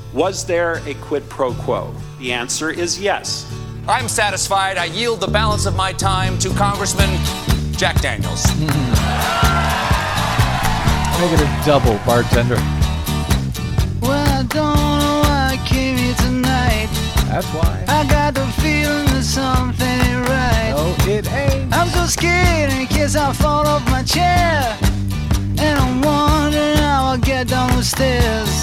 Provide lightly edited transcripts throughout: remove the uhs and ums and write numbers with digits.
Was there a quid pro quo? The answer is yes. I'm satisfied. I yield the balance of my time to Congressman Jack Daniels. Make it a double, bartender. Well, I don't know why I came here tonight. That's why. I got the feeling that something ain't right. No, it ain't. I'm so scared in case I fall off my chair. And I'm wondering how I'll get down the stairs.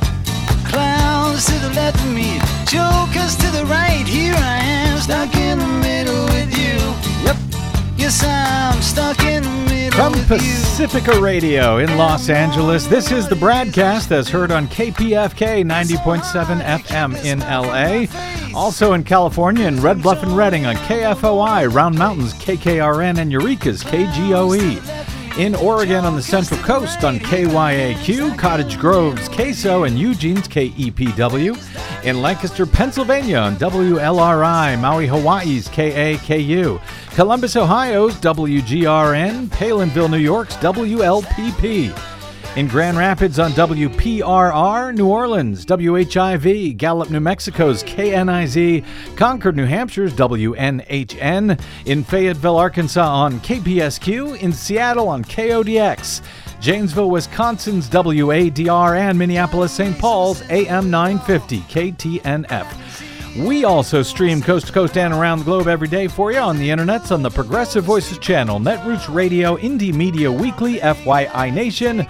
Clowns to the left of me, jokers to the right. Here I am, stuck in the middle with you. Yep. Yes, I'm stuck in the middle From with Pacifica Radio in Los Angeles, this is the Bradcast as heard on KPFK 90.7 FM in LA. Also in California in Red Bluff and Redding on KFOI, Round Mountains KKRN, and Eureka's KGOE. In Oregon on the Central Coast on KYAQ, Cottage Grove's KSO, and Eugene's KEPW. In Lancaster, Pennsylvania on WLRI, Maui, Hawaii's KAKU. Columbus, Ohio's WGRN, Palinville, New York's WLPP. In Grand Rapids on WPRR, New Orleans, WHIV, Gallup, New Mexico's KNIZ, Concord, New Hampshire's WNHN, in Fayetteville, Arkansas on KPSQ, in Seattle on KODX, Janesville, Wisconsin's WADR, and Minneapolis, St. Paul's AM 950 KTNF. We also stream coast to coast and around the globe every day for you on the internets on the Progressive Voices channel, Netroots Radio, Indie Media Weekly, FYI Nation,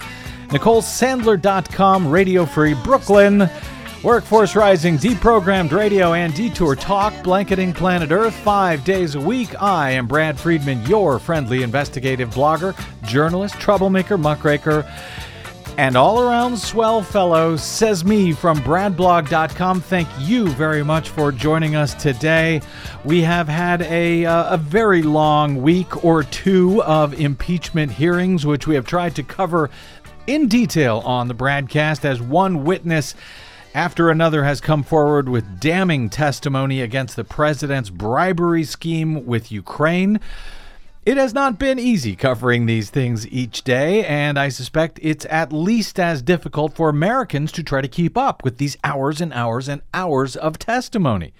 NicoleSandler.com, Radio Free Brooklyn, Workforce Rising, Deprogrammed Radio, and Detour Talk, blanketing planet Earth 5 days a week. I am Brad Friedman, your friendly investigative blogger, journalist, troublemaker, muckraker, and all-around swell fellow, says me from bradblog.com. Thank you very much for joining us today. We have had a very long week or two of impeachment hearings, which we have tried to cover in detail on the Bradcast as one witness after another has come forward with damning testimony against the president's bribery scheme with Ukraine. It has not been easy covering these things each day, and I suspect it's at least as difficult for Americans to try to keep up with these hours and hours and hours of testimony.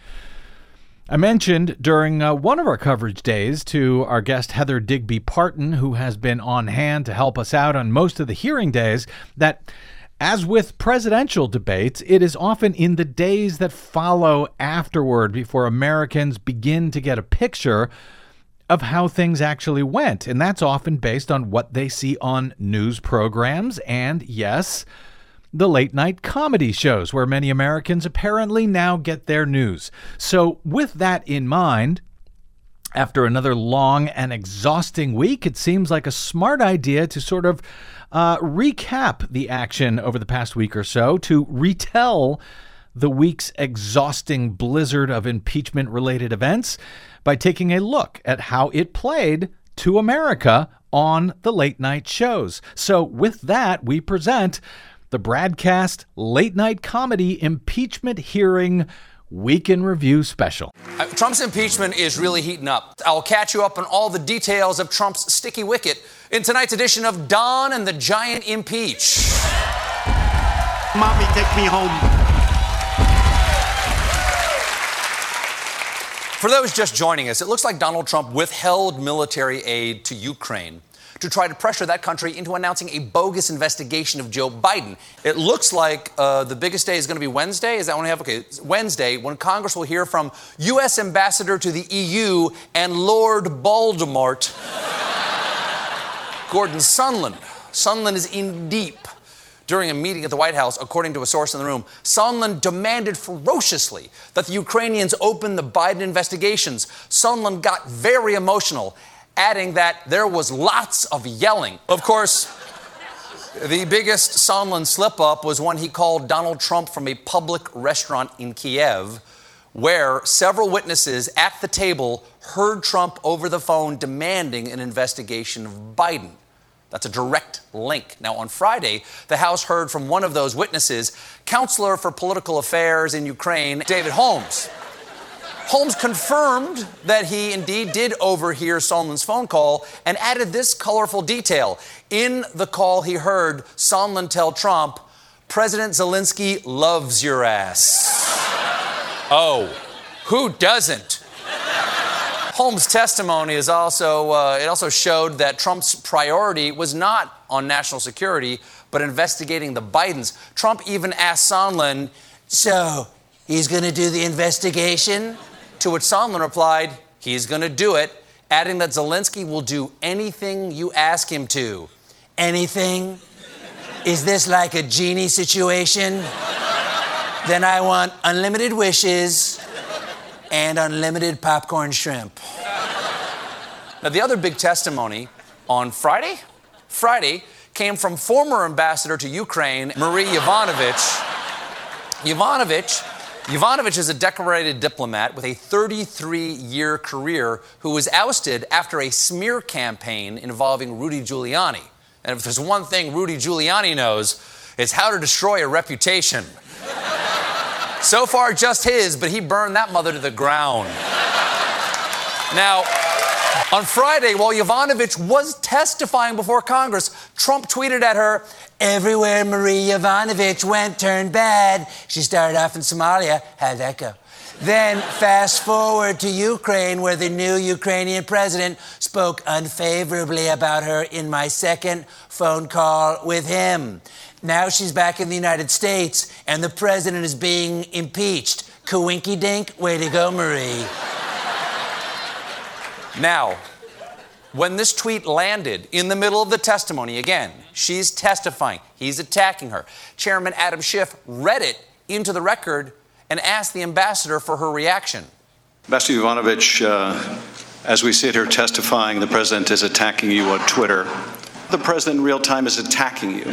I mentioned during one of our coverage days to our guest Heather Digby Parton, who has been on hand to help us out on most of the hearing days, that as with presidential debates, it is often in the days that follow afterward before Americans begin to get a picture of how things actually went. And that's often based on what they see on news programs and, yes, the late night comedy shows where many Americans apparently now get their news. So with that in mind, after another long and exhausting week, it seems like a smart idea to sort of recap the action over the past week or so, to retell the week's exhausting blizzard of impeachment-related events by taking a look at how it played to America on the late night shows. So with that, we present the Bradcast Late Night Comedy Impeachment Hearing Week in Review Special. Trump's impeachment is really heating up. I'll catch you up on all the details of Trump's sticky wicket in tonight's edition of Don and the Giant Impeach. Mommy, take me home. For those just joining us, it looks like Donald Trump withheld military aid to Ukraine to try to pressure that country into announcing a bogus investigation of Joe Biden. It looks like the biggest day is going to be Wednesday. Is that when we have? Okay, it's Wednesday, when Congress will hear from U.S. Ambassador to the EU and Lord Voldemort, Gordon Sondland. Sondland is in deep. During a meeting at the White House, according to a source in the room, Sondland demanded ferociously that the Ukrainians open the Biden investigations. Sondland got very emotional, adding that there was lots of yelling. Of course, the biggest Sondland slip-up was when he called Donald Trump from a public restaurant in Kiev, where several witnesses at the table heard Trump over the phone demanding an investigation of Biden. That's a direct link. Now, on Friday, the House heard from one of those witnesses, Counselor for Political Affairs in Ukraine, David Holmes. Holmes confirmed that he indeed did overhear Sondland's phone call and added this colorful detail. In the call he heard Sondland tell Trump, President Zelensky loves your ass. Oh, who doesn't? Holmes' testimony is also showed that Trump's priority was not on national security, but investigating the Bidens. Trump even asked Sondland, so he's going to do the investigation? To which Sondland replied, he's going to do it, adding that Zelensky will do anything you ask him to. Anything? Is this like a genie situation? Then I want unlimited wishes and unlimited popcorn shrimp. Now, the other big testimony on Friday came from former ambassador to Ukraine, Marie Yovanovitch. Yovanovitch is a decorated diplomat with a 33-year career who was ousted after a smear campaign involving Rudy Giuliani. And if there's one thing Rudy Giuliani knows, it's how to destroy a reputation. So far, just his, but he burned that mother to the ground. Now, on Friday, while Yovanovitch was testifying before Congress, Trump tweeted at her, everywhere Marie Yovanovitch went turned bad. She started off in Somalia. How'd that go? Then fast forward to Ukraine, where the new Ukrainian president spoke unfavorably about her in my second phone call with him. Now she's back in the United States, and the president is being impeached. Kawinky-dink, way to go, Marie. Now, when this tweet landed in the middle of the testimony, again, she's testifying, he's attacking her. Chairman Adam Schiff read it into the record and asked the ambassador for her reaction. Ambassador Yovanovitch, as we sit here testifying, the president is attacking you on Twitter. The president in real time is attacking you.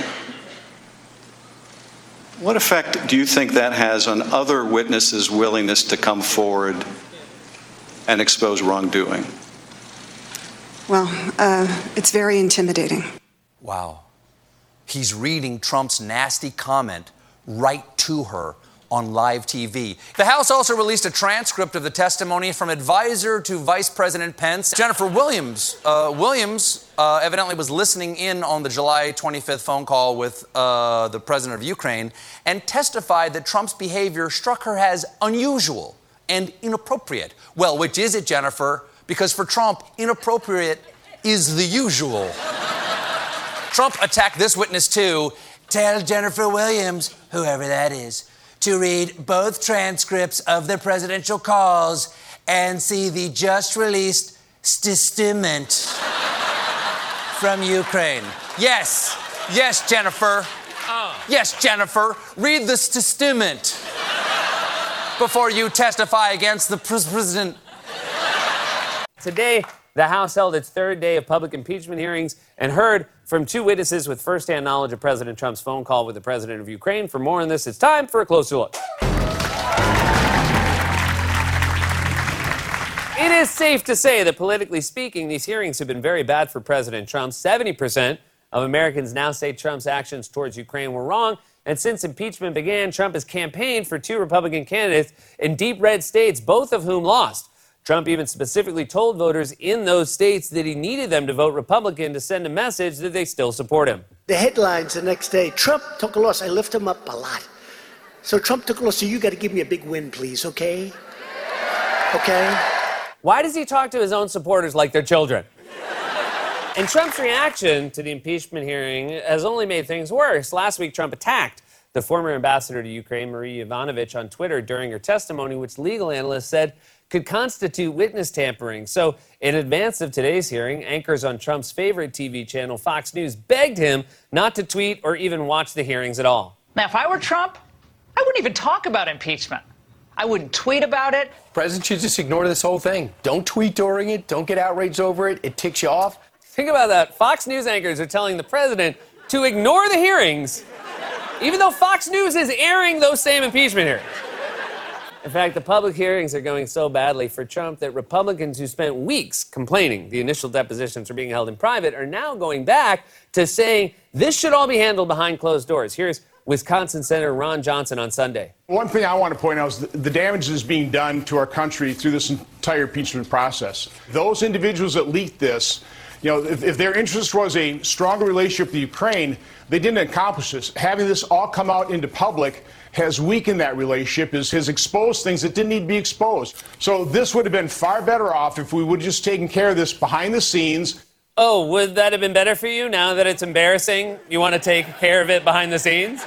What effect do you think that has on other witnesses' willingness to come forward and expose wrongdoing? Well, it's very intimidating. Wow. He's reading Trump's nasty comment right to her on live TV. The House also released a transcript of the testimony from advisor to Vice President Pence. Jennifer Williams. Evidently was listening in on the July 25th phone call with the president of Ukraine and testified that Trump's behavior struck her as unusual and inappropriate. Well, which is it, Jennifer? Because for Trump, inappropriate is the usual. Trump attacked this witness too. Tell Jennifer Williams, whoever that is, to read both transcripts of the presidential calls and see the just released testament from Ukraine. Yes, Jennifer. Yes, Jennifer. Read the testament before you testify against the president. Today, the House held its third day of public impeachment hearings and heard from two witnesses with firsthand knowledge of President Trump's phone call with the president of Ukraine. For more on this, it's time for a closer look. It is safe to say that, politically speaking, these hearings have been very bad for President Trump. 70% of Americans now say Trump's actions towards Ukraine were wrong. And since impeachment began, Trump has campaigned for two Republican candidates in deep red states, both of whom lost. Trump even specifically told voters in those states that he needed them to vote Republican to send a message that they still support him. The headlines the next day, Trump took a loss. I lift him up a lot. So Trump took a loss, so you got to give me a big win, please, okay? Okay? Why does he talk to his own supporters like they're children? And Trump's reaction to the impeachment hearing has only made things worse. Last week, Trump attacked the former ambassador to Ukraine, Marie Yovanovitch, on Twitter during her testimony, which legal analysts said could constitute witness tampering. So, in advance of today's hearing, anchors on Trump's favorite TV channel, Fox News, begged him not to tweet or even watch the hearings at all. Now, if I were Trump, I wouldn't even talk about impeachment. I wouldn't tweet about it. The president should just ignore this whole thing. Don't tweet during it. Don't get outraged over it. It ticks you off. Think about that. Fox News anchors are telling the president to ignore the hearings, even though Fox News is airing those same impeachment hearings. In fact, the public hearings are going so badly for Trump that Republicans who spent weeks complaining the initial depositions were being held in private are now going back to saying this should all be handled behind closed doors. Here's Wisconsin Senator Ron Johnson on Sunday. One thing I want to point out is the damage that is being done to our country through this entire impeachment process. Those individuals that leaked this You know, if their interest was a stronger relationship with Ukraine, they didn't accomplish this. Having this all come out into public has weakened that relationship, has exposed things that didn't need to be exposed. So this would have been far better off if we would have just taken care of this behind the scenes. Oh, would that have been better for you now that it's embarrassing? You want to take care of it behind the scenes?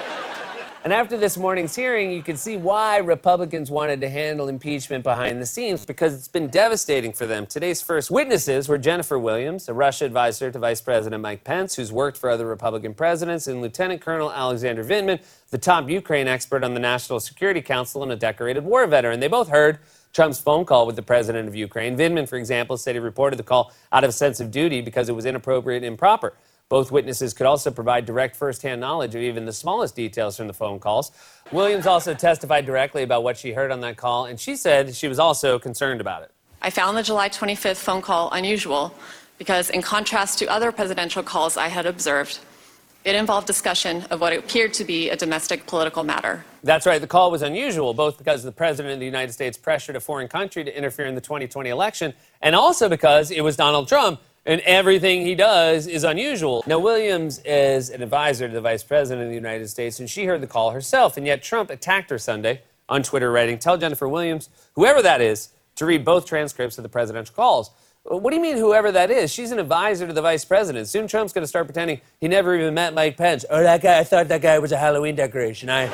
And after this morning's hearing, you can see why Republicans wanted to handle impeachment behind the scenes, because it's been devastating for them. Today's first witnesses were Jennifer Williams, a Russia advisor to Vice President Mike Pence, who's worked for other Republican presidents, and Lieutenant Colonel Alexander Vindman, the top Ukraine expert on the National Security Council and a decorated war veteran. They both heard Trump's phone call with the president of Ukraine. Vindman, for example, said he reported the call out of a sense of duty because it was inappropriate and improper. Both witnesses could also provide direct first-hand knowledge of even the smallest details from the phone calls. Williams also testified directly about what she heard on that call, and she said she was also concerned about it. I found the July 25th phone call unusual because, in contrast to other presidential calls I had observed, it involved discussion of what appeared to be a domestic political matter. That's right. The call was unusual, both because the president of the United States pressured a foreign country to interfere in the 2020 election, and also because it was Donald Trump, and everything he does is unusual. Now, Williams is an advisor to the Vice President of the United States, and she heard the call herself, and yet Trump attacked her Sunday on Twitter, writing, "Tell Jennifer Williams, whoever that is, to read both transcripts of the presidential calls." What do you mean, whoever that is? She's an advisor to the vice president. Soon Trump's going to start pretending he never even met Mike Pence. Oh, that guy, I thought that guy was a Halloween decoration. I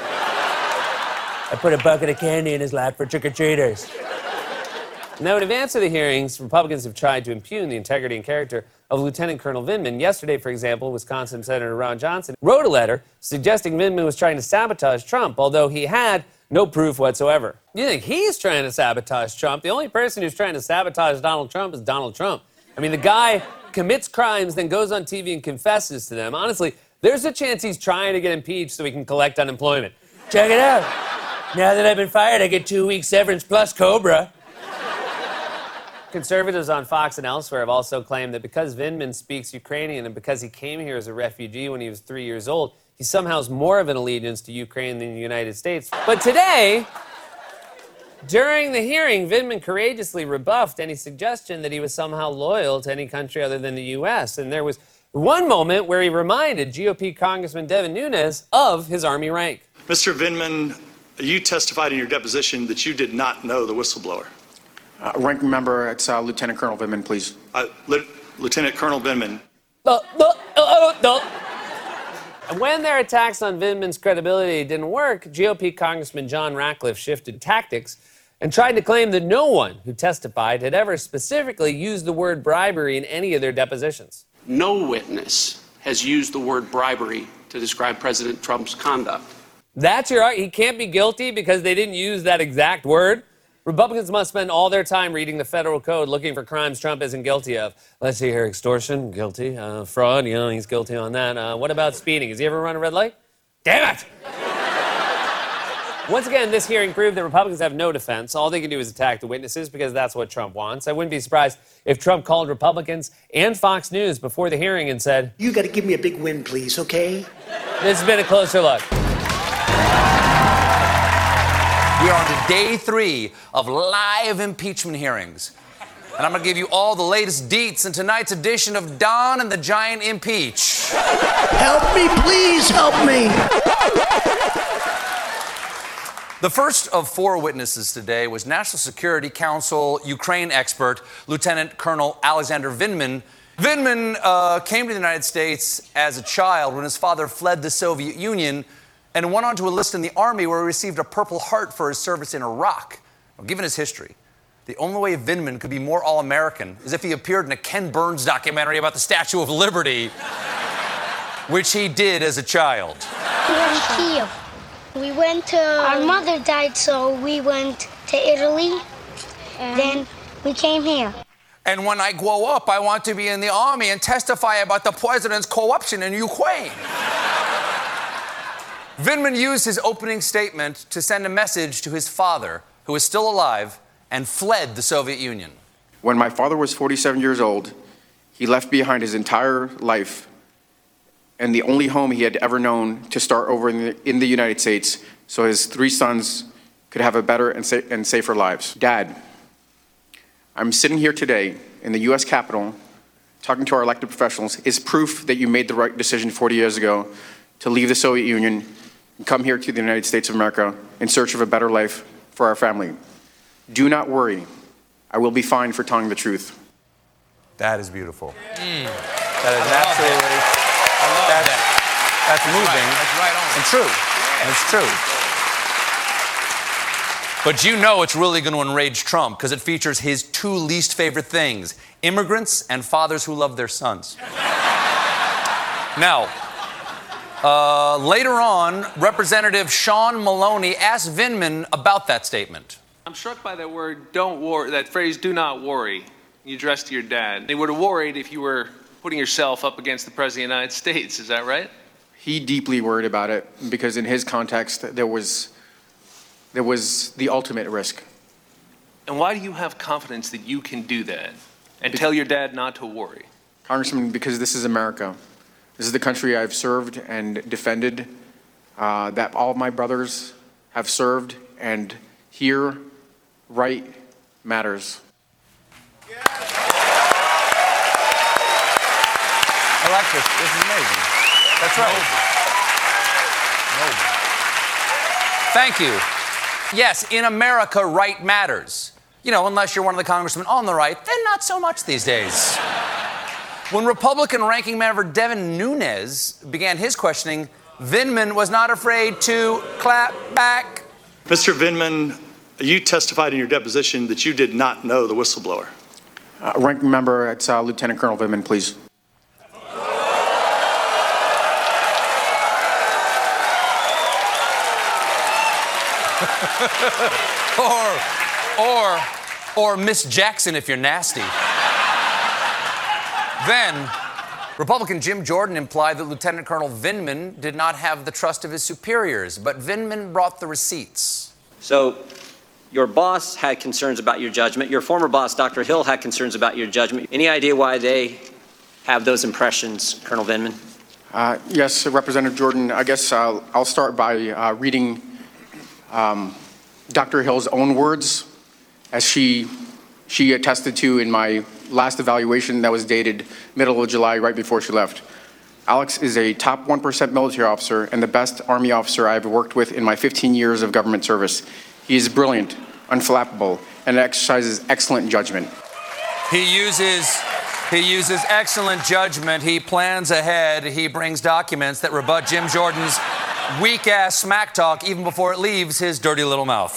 put a bucket of candy in his lap for trick-or-treaters. Now, in advance of the hearings, Republicans have tried to impugn the integrity and character of Lieutenant Colonel Vindman. Yesterday, for example, Wisconsin Senator Ron Johnson wrote a letter suggesting Vindman was trying to sabotage Trump, although he had no proof whatsoever. You think he's trying to sabotage Trump? The only person who's trying to sabotage Donald Trump is Donald Trump. I mean, the guy commits crimes, then goes on TV and confesses to them. Honestly, there's a chance he's trying to get impeached so he can collect unemployment. Check it out. Now that I've been fired, I get 2 weeks severance plus Cobra. Conservatives on Fox and elsewhere have also claimed that because Vindman speaks Ukrainian and because he came here as a refugee when he was 3 years old, he somehow has more of an allegiance to Ukraine than the United States. But today, during the hearing, Vindman courageously rebuffed any suggestion that he was somehow loyal to any country other than the U.S. And there was one moment where he reminded GOP Congressman Devin Nunes of his Army rank. Mr. Vindman, you testified in your deposition that you did not know the whistleblower. Ranking member, it's Lieutenant Colonel Vindman, please. Lieutenant Colonel Vindman. And when their attacks on Vindman's credibility didn't work, GOP Congressman John Ratcliffe shifted tactics and tried to claim that no one who testified had ever specifically used the word bribery in any of their depositions. No witness has used the word bribery to describe President Trump's conduct. That's your argument? He can't be guilty because they didn't use that exact word? Republicans must spend all their time reading the federal code looking for crimes Trump isn't guilty of. Let's see here. Extortion, guilty. Fraud, he's guilty on that. What about speeding? Has he ever run a red light? Damn it! Once again, this hearing proved that Republicans have no defense. All they can do is attack the witnesses because that's what Trump wants. I wouldn't be surprised if Trump called Republicans and Fox News before the hearing and said, "You got to give me a big win, please, okay?" This has been a closer look. We are on to day 3 of live impeachment hearings. And I'm going to give you all the latest deets in tonight's edition of Don and the Giant Impeach. Help me, please, help me. The first of 4 witnesses today was National Security Council Ukraine expert Lieutenant Colonel Alexander Vindman. Vindman came to the United States as a child when his father fled the Soviet Union and went on to enlist in the Army, where he received a Purple Heart for his service in Iraq. Well, given his history, the only way Vindman could be more all-American is if he appeared in a Ken Burns documentary about the Statue of Liberty, which he did as a child. We went to Kiev. We went to... Our mother died, so we went to Italy. Then we came here. And when I grow up, I want to be in the Army and testify about the president's corruption in Ukraine. Vindman used his opening statement to send a message to his father, who is still alive, and fled the Soviet Union. When my father was 47 years old, he left behind his entire life and the only home he had ever known to start over in the United States so his 3 sons could have a better and safer lives. Dad, I'm sitting here today in the U.S. Capitol talking to our elected professionals, is proof that you made the right decision 40 years ago to leave the Soviet Union and come here to the United States of America in search of a better life for our family. Do not worry. I will be fine for telling the truth. That is beautiful. That is absolutely. That's moving. That's right on. And true. And it's true. But you know it's really going to enrage Trump because it features his two least favorite things: immigrants and fathers who love their sons. Now, later on, Representative Sean Maloney asked Vindman about that statement. I'm struck by that word, don't worry, that phrase, do not worry, you addressed to your dad. They would have worried if you were putting yourself up against the President of the United States, is that right? He deeply worried about it because in his context, there was the ultimate risk. And why do you have confidence that you can do that and tell your dad not to worry? Congressman, because this is America. This is the country I've served and defended, that all of my brothers have served, and here, right matters. Alexis, this is amazing. That's right. Thank you. Yes, in America, right matters. You know, unless you're one of the congressmen on the right, then not so much these days. When Republican ranking member Devin Nunes began his questioning, Vindman was not afraid to clap back. Mr. Vindman, you testified in your deposition that you did not know the whistleblower. Ranking member, it's Lieutenant Colonel Vindman, please. or Miss Jackson if you're nasty. Then, Republican Jim Jordan implied that Lieutenant Colonel Vindman did not have the trust of his superiors, but Vindman brought the receipts. So, your boss had concerns about your judgment. Your former boss, Dr. Hill, had concerns about your judgment. Any idea why they have those impressions, Colonel Vindman? Yes, Representative Jordan, I guess I'll start by reading Dr. Hill's own words, as she attested to in my last evaluation that was dated middle of July, right before she left. Alex is a top 1% military officer and the best Army officer I've worked with in my 15 years of government service. He is brilliant, unflappable, and exercises excellent judgment. He uses excellent judgment. He plans ahead. He brings documents that rebut Jim Jordan's weak-ass smack talk even before it leaves his dirty little mouth.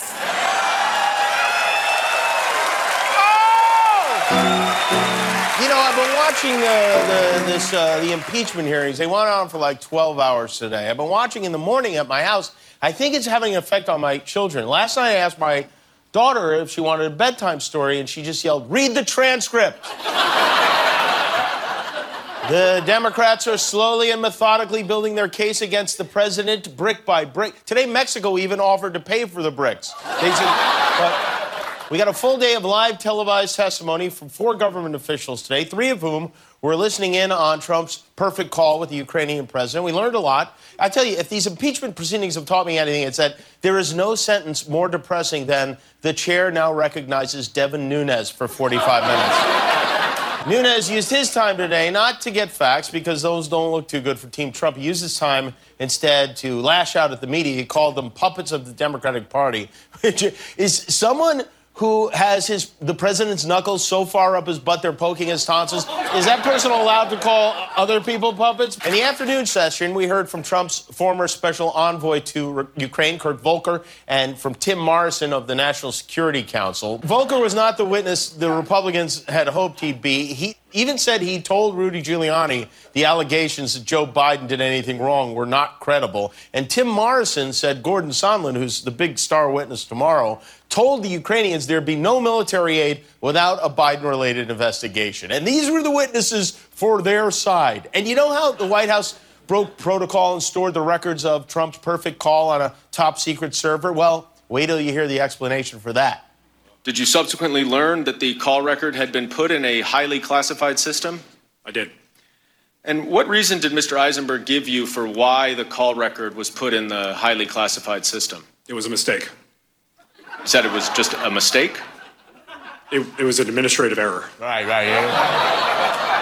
You know, I've been watching the impeachment hearings. They went on for like 12 hours today. I've been watching in the morning at my house. I think it's having an effect on my children. Last night I asked my daughter if she wanted a bedtime story, and she just yelled, "Read the transcript." The Democrats are slowly and methodically building their case against the president brick by brick. Today, Mexico even offered to pay for the bricks. We got a full day of live televised testimony from 4 government officials today, 3 of whom were listening in on Trump's perfect call with the Ukrainian president. We learned a lot. I tell you, if these impeachment proceedings have taught me anything, it's that there is no sentence more depressing than the chair now recognizes Devin Nunes for 45 minutes. Nunes used his time today not to get facts, because those don't look too good for Team Trump. He used his time instead to lash out at the media. He called them puppets of the Democratic Party. Is someone who has the president's knuckles so far up his butt they're poking his tonsils, is that person allowed to call other people puppets? In the afternoon session, we heard from Trump's former special envoy to Ukraine, Kurt Volker, and from Tim Morrison of the National Security Council. Volker was not the witness the Republicans had hoped he'd be. He even said he told Rudy Giuliani the allegations that Joe Biden did anything wrong were not credible. And Tim Morrison said Gordon Sondland, who's the big star witness tomorrow, told the Ukrainians there'd be no military aid without a Biden-related investigation. And these were the witnesses for their side. And you know how the White House broke protocol and stored the records of Trump's perfect call on a top-secret server? Well, wait till you hear the explanation for that. Did you subsequently learn that the call record had been put in a highly classified system? I did. And what reason did Mr. Eisenberg give you for why the call record was put in the highly classified system? It was a mistake. You said it was just a mistake? It was an administrative error. Right.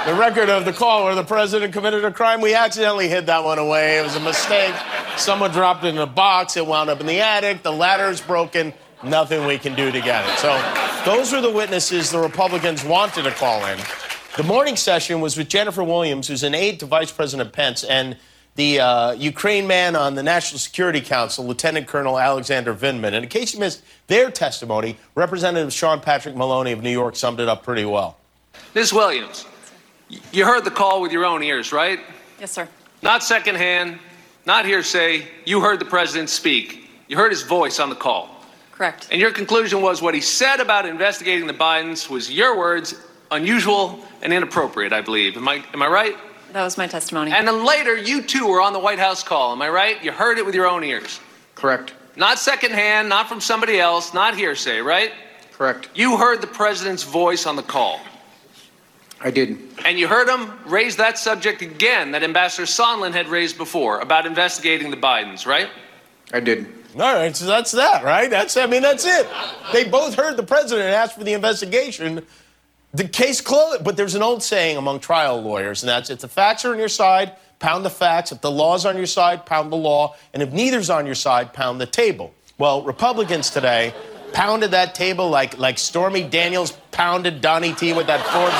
The record of the call where the president committed a crime, we accidentally hid that one away. It was a mistake. Someone dropped it in a box. It wound up in the attic. The ladder's broken. Nothing we can do to get it. So those were the witnesses the Republicans wanted to call in. The morning session was with Jennifer Williams, who's an aide to Vice President Pence, and the Ukraine man on the National Security Council, Lieutenant Colonel Alexander Vindman. And in case you missed their testimony, Representative Sean Patrick Maloney of New York summed it up pretty well. Ms. Williams, you heard the call with your own ears, right? Yes, sir. Not secondhand, not hearsay. You heard the president speak. You heard his voice on the call. Correct. And your conclusion was what he said about investigating the Bidens was, your words, unusual and inappropriate, I believe. Am I right? That was my testimony. And then later, you too were on the White House call. Am I right? You heard it with your own ears. Correct. Not secondhand, not from somebody else, not hearsay, right? Correct. You heard the president's voice on the call. I did. And you heard him raise that subject again that Ambassador Sondland had raised before about investigating the Bidens, right? I did. All right, so that's that, right? That's it. They both heard the president ask for the investigation. The case closed, but there's an old saying among trial lawyers, and that's if the facts are on your side, pound the facts. If the law's on your side, pound the law. And if neither's on your side, pound the table. Well, Republicans today pounded that table like Stormy Daniels pounded Donnie T with that Forbes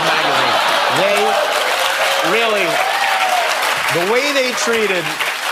magazine. The way they treated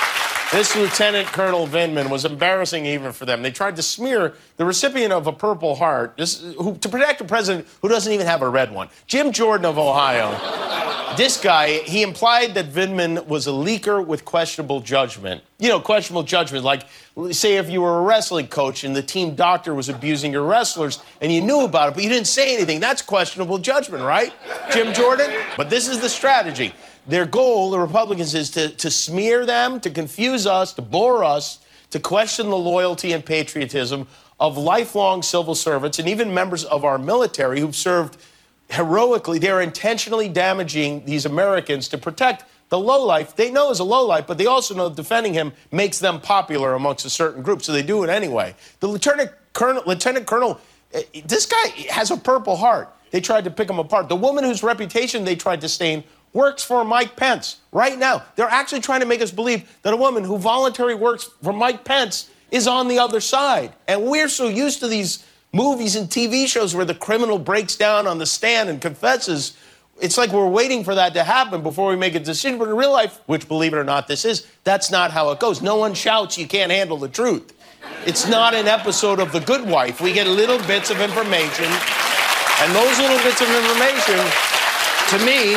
this Lieutenant Colonel Vindman was embarrassing even for them. They tried to smear the recipient of a Purple Heart to protect a president who doesn't even have a red one. Jim Jordan of Ohio. This guy, he implied that Vindman was a leaker with questionable judgment. You know, questionable judgment, like, say if you were a wrestling coach and the team doctor was abusing your wrestlers and you knew about it, but you didn't say anything. That's questionable judgment, right, Jim Jordan? But this is the strategy. Their goal, the Republicans, is to smear them, to confuse us, to bore us, to question the loyalty and patriotism of lifelong civil servants and even members of our military who've served heroically. They're intentionally damaging these Americans to protect the lowlife they know is a lowlife, but they also know defending him makes them popular amongst a certain group, so they do it anyway. The Lieutenant Colonel, this guy has a Purple Heart. They tried to pick him apart. The woman whose reputation they tried to stain works for Mike Pence right now. They're actually trying to make us believe that a woman who voluntarily works for Mike Pence is on the other side. And we're so used to these movies and TV shows where the criminal breaks down on the stand and confesses. It's like we're waiting for that to happen before we make a decision. But in real life, which, believe it or not, that's not how it goes. No one shouts, you can't handle the truth. It's not an episode of The Good Wife. We get little bits of information. And those little bits of information, to me,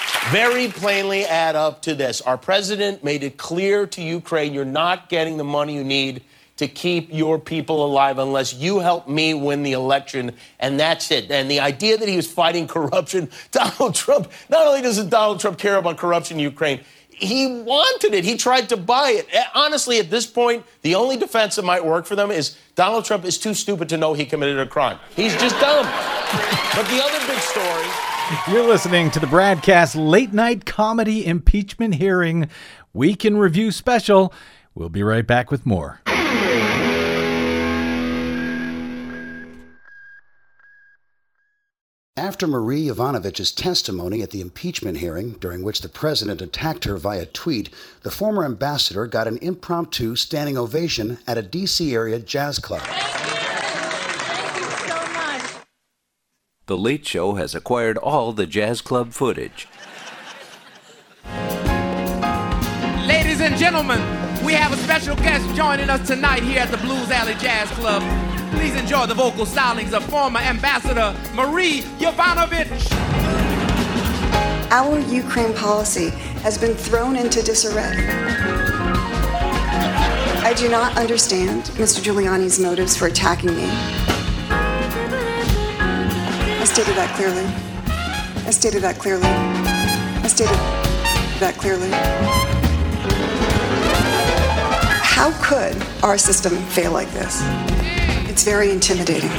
very plainly add up to this. Our president made it clear to Ukraine, you're not getting the money you need to keep your people alive unless you help me win the election, and that's it. And the idea that he was fighting corruption, Donald Trump, not only doesn't Donald Trump care about corruption in Ukraine, he wanted it. He tried to buy it. Honestly, at this point, the only defense that might work for them is Donald Trump is too stupid to know he committed a crime. He's just dumb. But the other big story... You're listening to the BradCast Late Night Comedy Impeachment Hearing Week in Review Special. We'll be right back with more. After Marie Yovanovitch's testimony at the impeachment hearing, during which the president attacked her via tweet, the former ambassador got an impromptu standing ovation at a D.C. area jazz club. The Late Show has acquired all the jazz club footage. Ladies and gentlemen, we have a special guest joining us tonight here at the Blues Alley Jazz Club. Please enjoy the vocal stylings of former Ambassador Marie Yovanovitch. Our Ukraine policy has been thrown into disarray. I do not understand Mr. Giuliani's motives for attacking me. I stated that clearly. How could our system fail like this? It's very intimidating.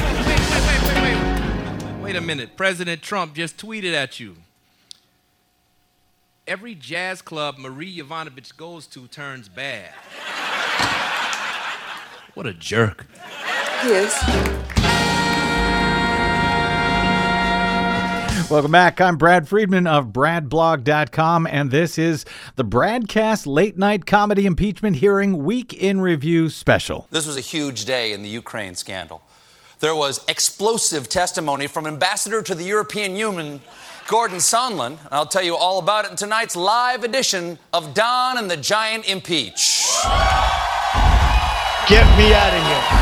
Wait a minute. President Trump just tweeted at you. Every jazz club Marie Yovanovitch goes to turns bad. What a jerk. He is. Welcome back. I'm Brad Friedman of BradBlog.com, and this is the BradCast Late Night Comedy Impeachment Hearing Week in Review Special. This was a huge day in the Ukraine scandal. There was explosive testimony from Ambassador to the European Union, Gordon Sondland. I'll tell you all about it in tonight's live edition of Don and the Giant Impeach. Get me out of here.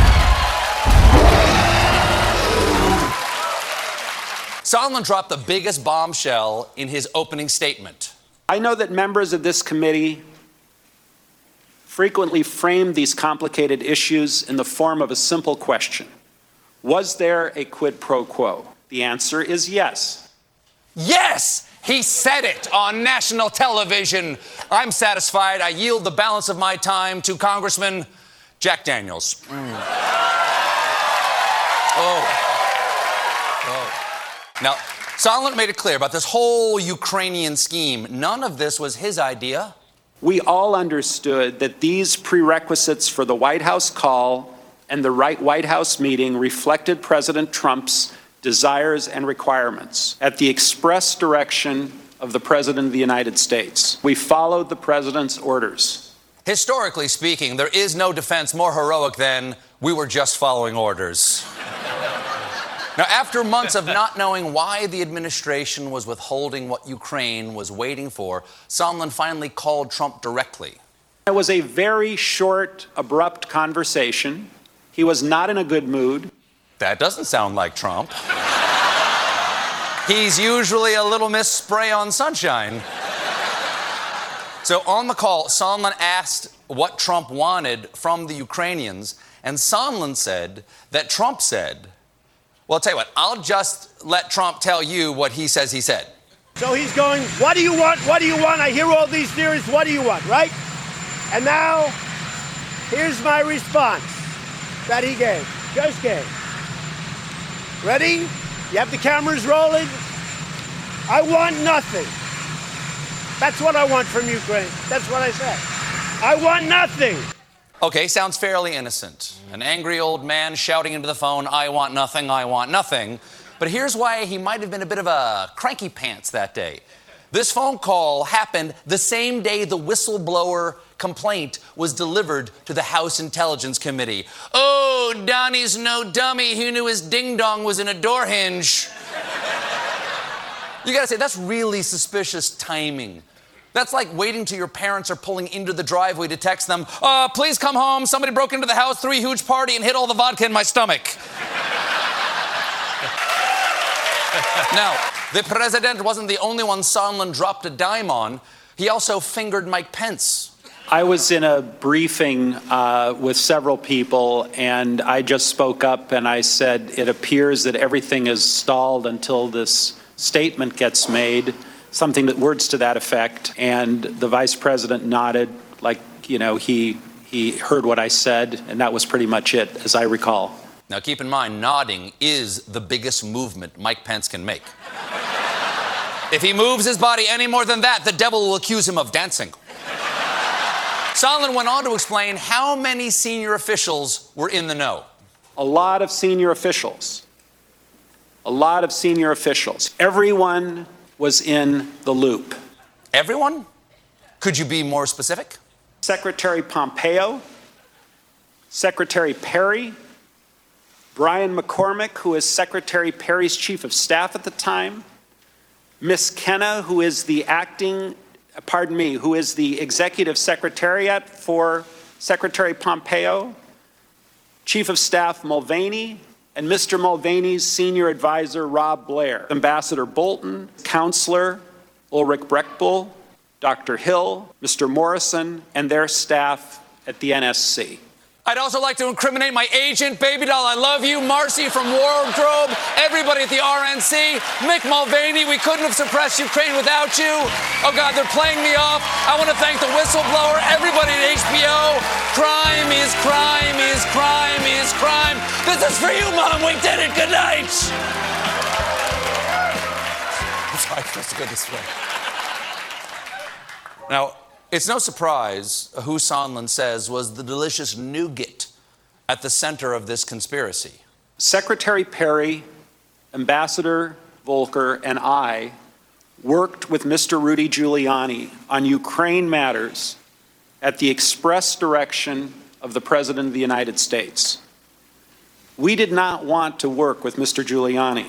Sondland dropped the biggest bombshell in his opening statement. I know that members of this committee frequently frame these complicated issues in the form of a simple question. Was there a quid pro quo? The answer is yes. Yes! He said it on national television. I'm satisfied. I yield the balance of my time to Congressman Jack Daniels. Now, Sondland made it clear about this whole Ukrainian scheme. None of this was his idea. We all understood that these prerequisites for the White House call and the White House meeting reflected President Trump's desires and requirements at the express direction of the President of the United States. We followed the President's orders. Historically speaking, there is no defense more heroic than we were just following orders. Now, after months of not knowing why the administration was withholding what Ukraine was waiting for, Sondland finally called Trump directly. It was a very short, abrupt conversation. He was not in a good mood. That doesn't sound like Trump. He's usually a little Miss Spray-on Sunshine. So on the call, Sondland asked what Trump wanted from the Ukrainians, and Sondland said that Trump said, well, I'll tell you what, I'll just let Trump tell you what he says he said. So he's going, what do you want? What do you want? I hear all these theories. What do you want, right? And now, here's my response that he just gave. Ready? You have the cameras rolling? I want nothing. That's what I want from Ukraine. That's what I said. I want nothing. Okay, sounds fairly innocent. An angry old man shouting into the phone, I want nothing, I want nothing. But here's why he might have been a bit of a cranky pants that day. This phone call happened the same day the whistleblower complaint was delivered to the House Intelligence Committee. Oh, Donnie's no dummy. He knew his ding-dong was in a door hinge. You gotta say, that's really suspicious timing. That's like waiting till your parents are pulling into the driveway to text them, please come home, somebody broke into the house, threw a huge party, and hid all the vodka in my stomach. Now, the president wasn't the only one Sondland dropped a dime on. He also fingered Mike Pence. I was in a briefing with several people, and I just spoke up and I said, it appears that everything is stalled until this statement gets made. Words to that effect, and the vice president nodded like, he heard what I said, and that was pretty much it, as I recall. Now, keep in mind, nodding is the biggest movement Mike Pence can make. If he moves his body any more than that, the devil will accuse him of dancing. Sondland went on to explain how many senior officials were in the know. A lot of senior officials. Everyone was in the loop. Everyone? Could you be more specific? Secretary Pompeo, Secretary Perry, Brian McCormick, who is Secretary Perry's chief of staff at the time, Miss Kenna, who is the executive secretariat for Secretary Pompeo, Chief of Staff Mulvaney, and Mr. Mulvaney's senior advisor, Rob Blair, Ambassador Bolton, Counselor Ulrich Brechtbull, Dr. Hill, Mr. Morrison, and their staff at the NSC. I'd also like to incriminate my agent, Baby Doll, I love you, Marcy from Wardrobe, everybody at the RNC, Mick Mulvaney, we couldn't have suppressed Ukraine without you. Oh God, they're playing me off. I want to thank the whistleblower, everybody at HBO. Crime is crime is crime is crime. This is for you, Mom. We did it. Good night. I'm sorry, I'm supposed to go this way. Now, it's no surprise who Sondland says was the delicious nougat at the center of this conspiracy. Secretary Perry, Ambassador Volker, and I worked with Mr. Rudy Giuliani on Ukraine matters at the express direction of the President of the United States. We did not want to work with Mr. Giuliani.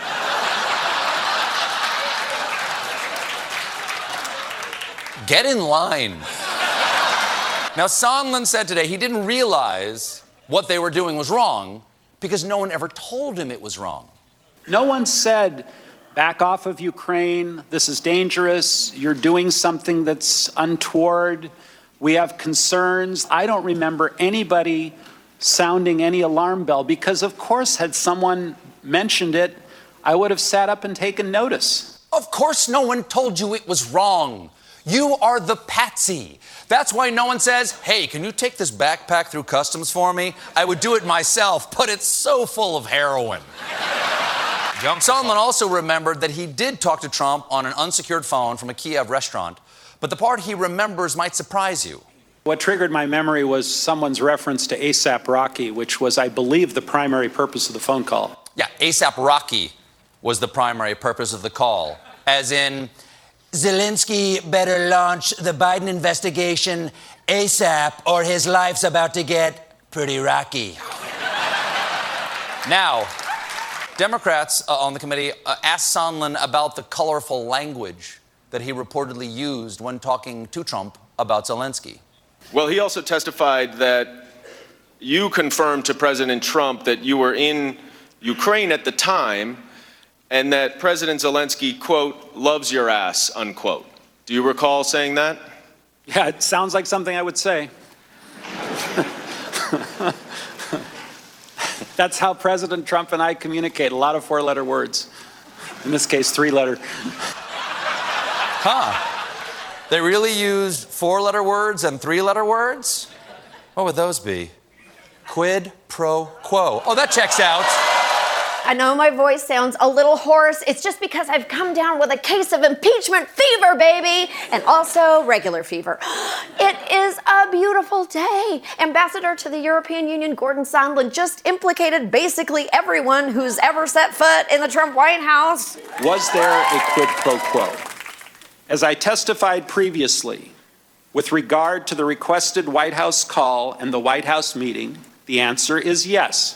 Get in line. Now, Sondland said today he didn't realize what they were doing was wrong because no one ever told him it was wrong. No one said, back off of Ukraine, this is dangerous, you're doing something that's untoward, we have concerns. I don't remember anybody sounding any alarm bell because, of course, had someone mentioned it, I would have sat up and taken notice. Of course no one told you it was wrong. You are the patsy. That's why no one says, hey, can you take this backpack through customs for me? I would do it myself, but it's so full of heroin. Sondland also remembered that he did talk to Trump on an unsecured phone from a Kiev restaurant, but the part he remembers might surprise you. What triggered my memory was someone's reference to ASAP Rocky, which was, I believe, the primary purpose of the phone call. Yeah, ASAP Rocky was the primary purpose of the call, as in, Zelensky better launch the Biden investigation ASAP or his life's about to get pretty rocky. Now, Democrats on the committee asked Sondland about the colorful language that he reportedly used when talking to Trump about Zelensky. Well, he also testified that you confirmed to President Trump that you were in Ukraine at the time and that President Zelensky, quote, loves your ass, unquote. Do you recall saying that? Yeah, it sounds like something I would say. That's how President Trump and I communicate, a lot of four-letter words. In this case, three-letter. They really used four-letter words and three-letter words? What would those be? Quid pro quo. Oh, that checks out. I know my voice sounds a little hoarse. It's just because I've come down with a case of impeachment fever, baby, and also regular fever. It is a beautiful day. Ambassador to the European Union, Gordon Sondland, just implicated basically everyone who's ever set foot in the Trump White House. Was there a quid pro quo? As I testified previously, with regard to the requested White House call and the White House meeting, the answer is yes.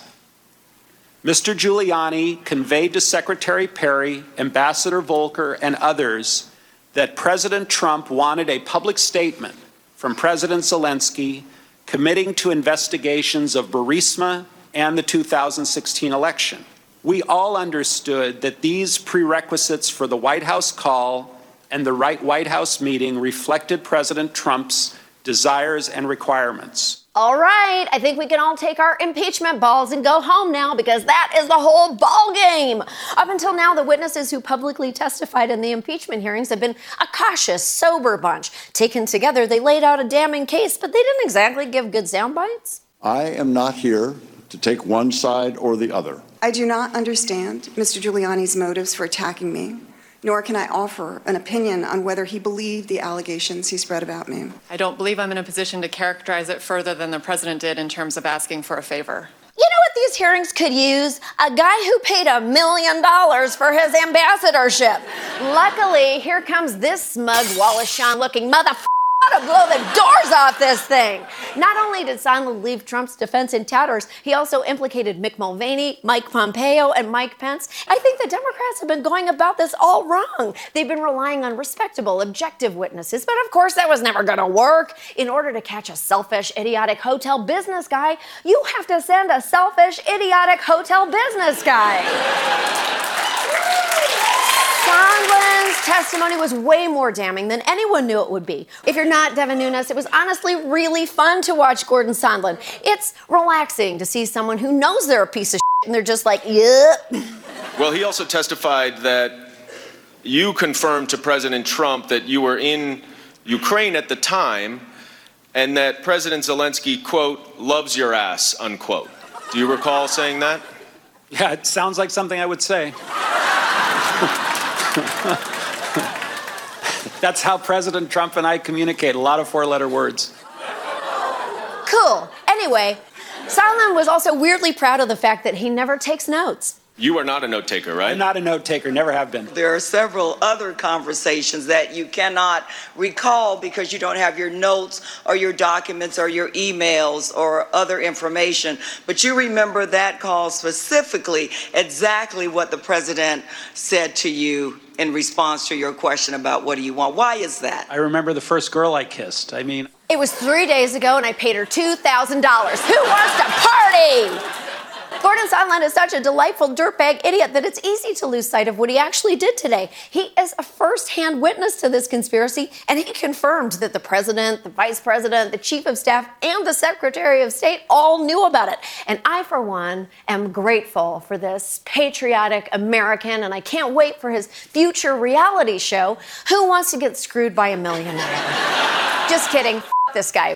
Mr. Giuliani conveyed to Secretary Perry, Ambassador Volker, and others that President Trump wanted a public statement from President Zelensky committing to investigations of Burisma and the 2016 election. We all understood that these prerequisites for the White House call and the White House meeting reflected President Trump's desires and requirements. All right, I think we can all take our impeachment balls and go home now because that is the whole ball game. Up until now, the witnesses who publicly testified in the impeachment hearings have been a cautious, sober bunch. Taken together, they laid out a damning case, but they didn't exactly give good sound bites. I am not here to take one side or the other. I do not understand Mr. Giuliani's motives for attacking me, nor can I offer an opinion on whether he believed the allegations he spread about me. I don't believe I'm in a position to characterize it further than the president did in terms of asking for a favor. You know what these hearings could use? A guy who paid $1 million for his ambassadorship. Luckily, here comes this smug Wallace-Shawn-looking motherfucker to blow the doors off this thing. Not only did Sondland leave Trump's defense in tatters, he also implicated Mick Mulvaney, Mike Pompeo, and Mike Pence. I think the Democrats have been going about this all wrong. They've been relying on respectable, objective witnesses, but of course that was never going to work. In order to catch a selfish, idiotic hotel business guy, you have to send a selfish, idiotic hotel business guy. Sondland's testimony was way more damning than anyone knew it would be. If you're not Devin Nunes, it was honestly really fun to watch Gordon Sondland. It's relaxing to see someone who knows they're a piece of shit and they're just like, yeah. Well, he also testified that you confirmed to President Trump that you were in Ukraine at the time and that President Zelensky, quote, loves your ass, unquote. Do you recall saying that? Yeah, it sounds like something I would say. That's how President Trump and I communicate, a lot of four-letter words. Cool. Anyway, Sondland was also weirdly proud of the fact that he never takes notes. You are not a note taker, right? I'm not a note taker, never have been. There are several other conversations that you cannot recall because you don't have your notes or your documents or your emails or other information. But you remember that call specifically, exactly what the president said to you in response to your question about what do you want. Why is that? I remember the first girl I kissed. I mean, It was 3 days ago, and I paid her $2,000. Who wants to party? Gordon Sondland is such a delightful dirtbag idiot that it's easy to lose sight of what he actually did today. He is a first-hand witness to this conspiracy, and he confirmed that the president, the vice president, the chief of staff, and the secretary of state all knew about it. And I, for one, am grateful for this patriotic American, and I can't wait for his future reality show, Who Wants to Get Screwed by a Millionaire? Just kidding. F*** this guy.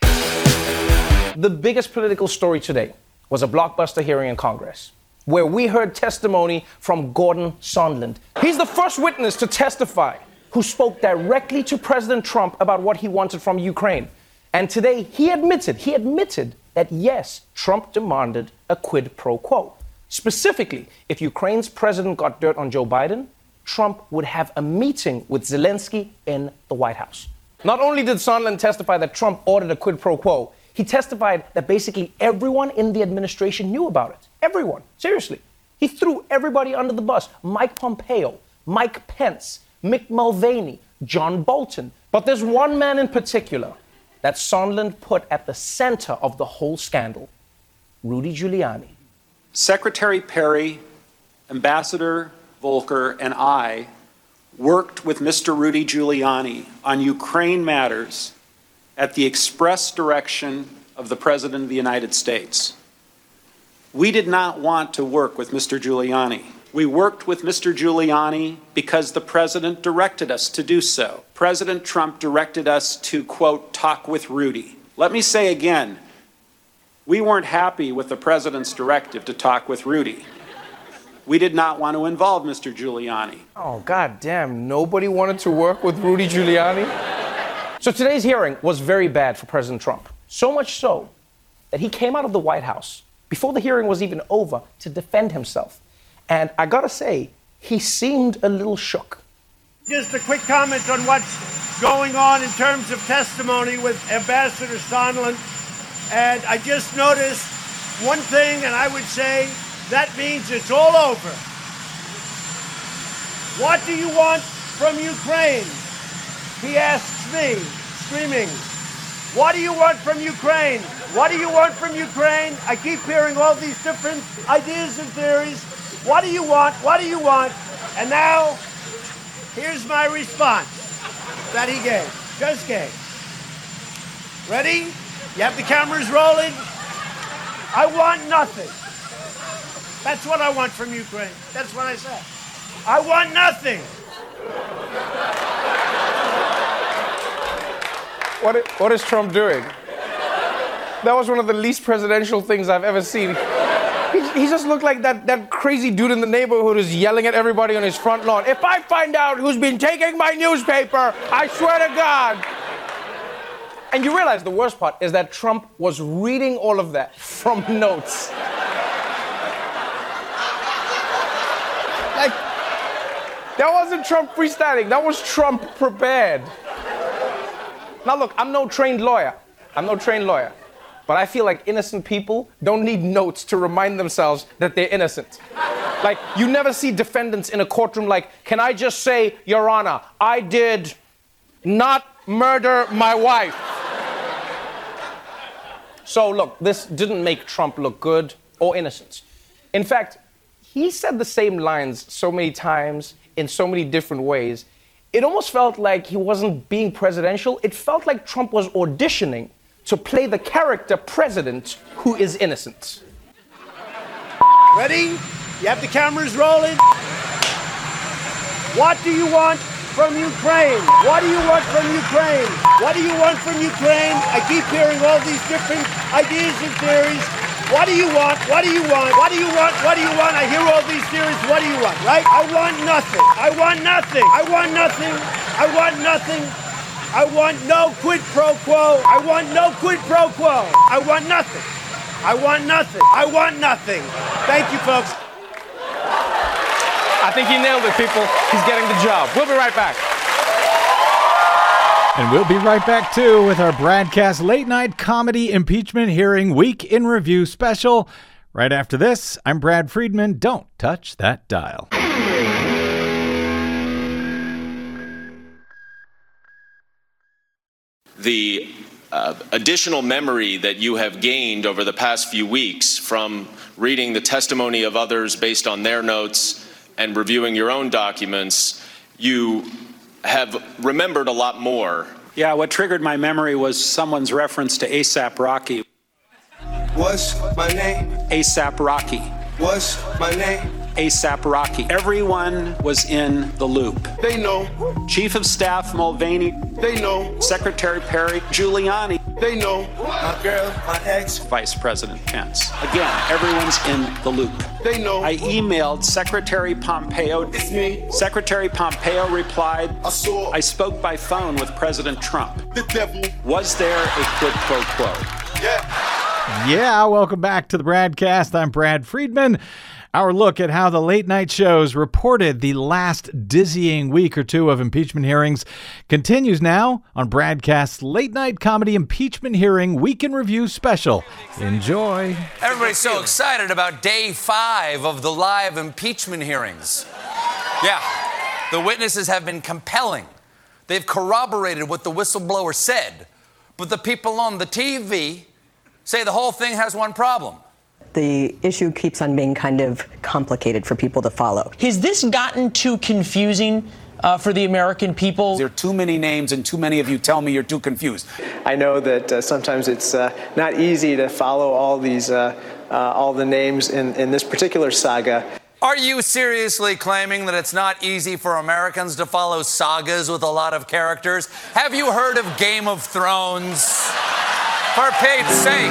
The biggest political story today was a blockbuster hearing in Congress, where we heard testimony from Gordon Sondland. He's the first witness to testify who spoke directly to President Trump about what he wanted from Ukraine. And today, he admitted that yes, Trump demanded a quid pro quo. Specifically, if Ukraine's president got dirt on Joe Biden, Trump would have a meeting with Zelensky in the White House. Not only did Sondland testify that Trump ordered a quid pro quo, he testified that basically everyone in the administration knew about it. Everyone. Seriously. He threw everybody under the bus. Mike Pompeo, Mike Pence, Mick Mulvaney, John Bolton. But there's one man in particular that Sondland put at the center of the whole scandal. Rudy Giuliani. Secretary Perry, Ambassador Volker, and I worked with Mr. Rudy Giuliani on Ukraine matters at the express direction of the President of the United States. We did not want to work with Mr. Giuliani. We worked with Mr. Giuliani because the President directed us to do so. President Trump directed us to, quote, talk with Rudy. Let me say again, we weren't happy with the President's directive to talk with Rudy. We did not want to involve Mr. Giuliani. Oh, God damn, nobody wanted to work with Rudy Giuliani? So today's hearing was very bad for President Trump. So much so that he came out of the White House before the hearing was even over to defend himself. And I gotta say, he seemed a little shook. Just a quick comment on what's going on in terms of testimony with Ambassador Sondland. And I just noticed one thing, and I would say that means it's all over. What do you want from Ukraine? He asks me, screaming, what do you want from Ukraine? What do you want from Ukraine? I keep hearing all these different ideas and theories. What do you want? What do you want? And now, here's my response that he gave, just gave. Ready? You have the cameras rolling? I want nothing. That's what I want from Ukraine. That's what I said. I want nothing. What is Trump doing? That was one of the least presidential things I've ever seen. He just looked like that crazy dude in the neighborhood who's yelling at everybody on his front lawn. If I find out who's been taking my newspaper, I swear to God. And you realize the worst part is that Trump was reading all of that from notes. Like, that wasn't Trump freestyling. That was Trump prepared. Now look, I'm no trained lawyer. But I feel like innocent people don't need notes to remind themselves that they're innocent. Like, you never see defendants in a courtroom like, can I just say, Your Honor, I did not murder my wife. So look, this didn't make Trump look good or innocent. In fact, he said the same lines so many times in so many different ways. It almost felt like he wasn't being presidential. It felt like Trump was auditioning to play the character president who is innocent. Ready? You have the cameras rolling? What do you want from Ukraine? What do you want from Ukraine? What do you want from Ukraine? I keep hearing all these different ideas and theories. What do you want? What do you want? What do you want? What do you want? I hear all these theories. What do you want, right? I want nothing. I want nothing. I want nothing. I want nothing. I want no quid pro quo. I want no quid pro quo. I want nothing. I want nothing. I want nothing. Thank you, folks. I think he nailed it, people. He's getting the job. We'll be right back. And we'll be right back, too, with our BradCast Late Night Comedy Impeachment Hearing Week in Review special. Right after this, I'm Brad Friedman. Don't touch that dial. The additional memory that you have gained over the past few weeks from reading the testimony of others based on their notes and reviewing your own documents, you have remembered a lot more. Yeah, what triggered my memory was someone's reference to A$AP Rocky. What's my name? A$AP Rocky. What's my name? A$AP Rocky. Everyone was in the loop. They know. Chief of Staff Mulvaney. They know. Secretary Perry. Giuliani. They know. My girl, my ex. Vice President Pence. Again, everyone's in the loop. They know. I emailed Secretary Pompeo. It's me. Secretary Pompeo replied, I spoke by phone with President Trump. The devil. Was there a quid pro quo? Yeah, welcome back to the BradCast. I'm Brad Friedman. Our look at how the late night shows reported the last dizzying week or two of impeachment hearings continues now on BradCast's Late Night Comedy Impeachment Hearing Week in Review special. Enjoy. Everybody's so excited about day 5 of the live impeachment hearings. Yeah, the witnesses have been compelling. They've corroborated what the whistleblower said. But the people on the TV say the whole thing has one problem. The issue keeps on being kind of complicated for people to follow. Has this gotten too confusing for the American people? There are too many names and too many of you tell me you're too confused. I know that sometimes it's not easy to follow all the names in this particular saga. Are you seriously claiming that it's not easy for Americans to follow sagas with a lot of characters? Have you heard of Game of Thrones? For Pete's sake.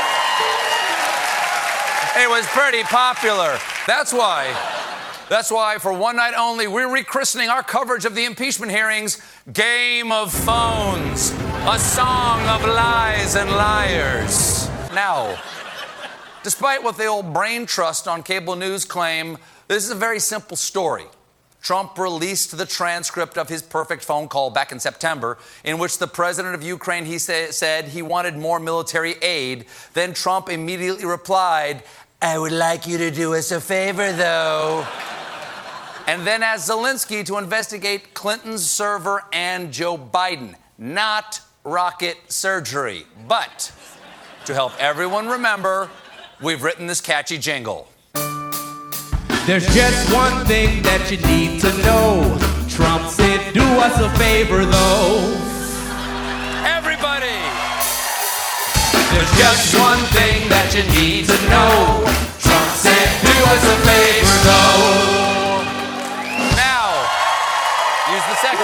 It was pretty popular. That's why for one night only, we're rechristening our coverage of the impeachment hearings Game of Phones, a song of lies and liars. Now, despite what the old brain trust on cable news claim, this is a very simple story. Trump released the transcript of his perfect phone call back in September, in which the president of Ukraine said he wanted more military aid. Then Trump immediately replied, "I would like you to do us a favor, though." And then asked Zelensky to investigate Clinton's server and Joe Biden. Not rocket surgery. But to help everyone remember, we've written this catchy jingle. There's just one thing that you need to know. Trump said, do us a favor, though. Everybody! There's just one thing that you need to know. Trump said, do us a favor, though. Now, use the second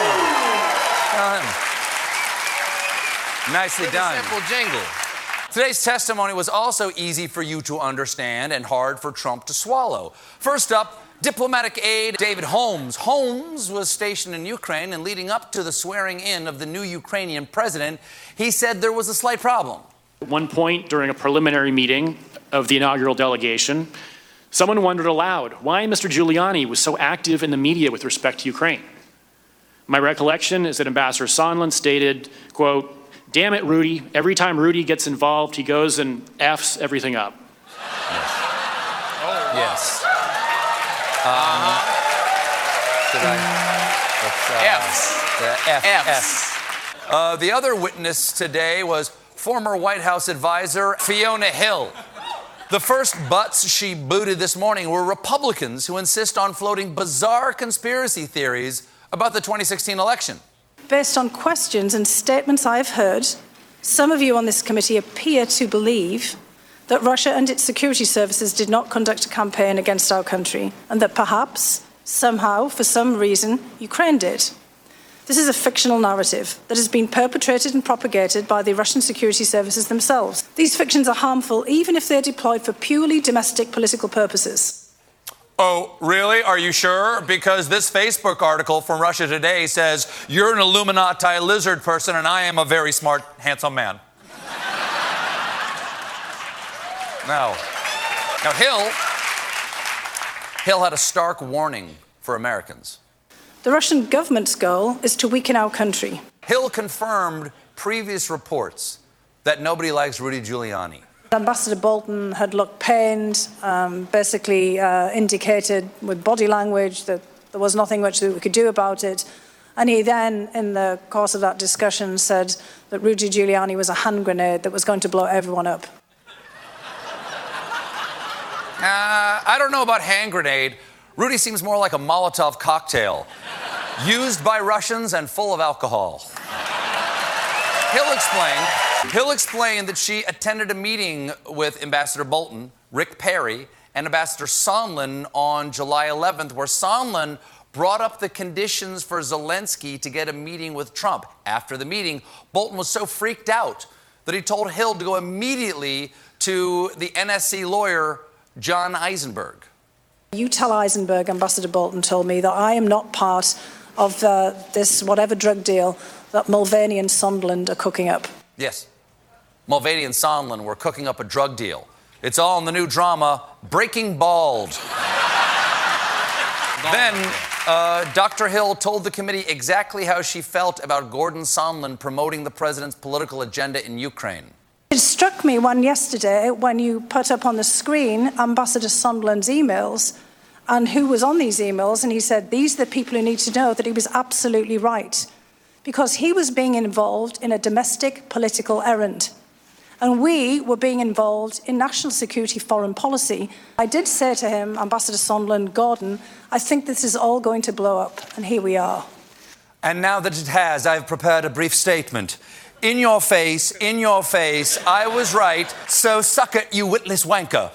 one. Nicely done. Simple jingle. Today's testimony was also easy for you to understand and hard for Trump to swallow. First up, diplomatic aide David Holmes. Holmes was stationed in Ukraine, and leading up to the swearing in of the new Ukrainian president, he said there was a slight problem. At one point during a preliminary meeting of the inaugural delegation, someone wondered aloud why Mr. Giuliani was so active in the media with respect to Ukraine. My recollection is that Ambassador Sondland stated, quote, "Damn it, Rudy. Every time Rudy gets involved, he goes and F's everything up." Yes. F's. The other witness today was former White House advisor Fiona Hill. The first butts she booted this morning were Republicans who insist on floating bizarre conspiracy theories about the 2016 election. Based on questions and statements I've heard, some of you on this committee appear to believe that Russia and its security services did not conduct a campaign against our country, and that perhaps, somehow, for some reason, Ukraine did. This is a fictional narrative that has been perpetrated and propagated by the Russian security services themselves. These fictions are harmful even if they're deployed for purely domestic political purposes. Oh, really? Are you sure? Because this Facebook article from Russia Today says, "You're an Illuminati lizard person and I am a very smart, handsome man." Now Hill had a stark warning for Americans. The Russian government's goal is to weaken our country. Hill confirmed previous reports that nobody likes Rudy Giuliani. Ambassador Bolton had looked pained, basically indicated with body language that there was nothing much that we could do about it. And he then, in the course of that discussion, said that Rudy Giuliani was a hand grenade that was going to blow everyone up. I don't know about hand grenade. Rudy seems more like a Molotov cocktail, used by Russians and full of alcohol. Hill explained that she attended a meeting with Ambassador Bolton, Rick Perry, and Ambassador Sondland on July 11th, where Sondland brought up the conditions for Zelensky to get a meeting with Trump. After the meeting, Bolton was so freaked out that he told Hill to go immediately to the NSC lawyer, John Eisenberg. You tell Eisenberg, Ambassador Bolton told me, that I am not part of this whatever drug deal that Mulvaney and Sondland are cooking up. Yes. Mulvaney and Sondland were cooking up a drug deal. It's all in the new drama, Breaking Bald. Then, Dr. Hill told the committee exactly how she felt about Gordon Sondland promoting the president's political agenda in Ukraine. It struck me yesterday when you put up on the screen Ambassador Sondland's emails and who was on these emails, and he said, these are the people who need to know, that he was absolutely right. Because he was being involved in a domestic political errand. And we were being involved in national security foreign policy. I did say to him, Ambassador Sondland, Gordon, I think this is all going to blow up, and here we are. And now that it has, I've prepared a brief statement. In your face, I was right, so suck it, you witless wanker.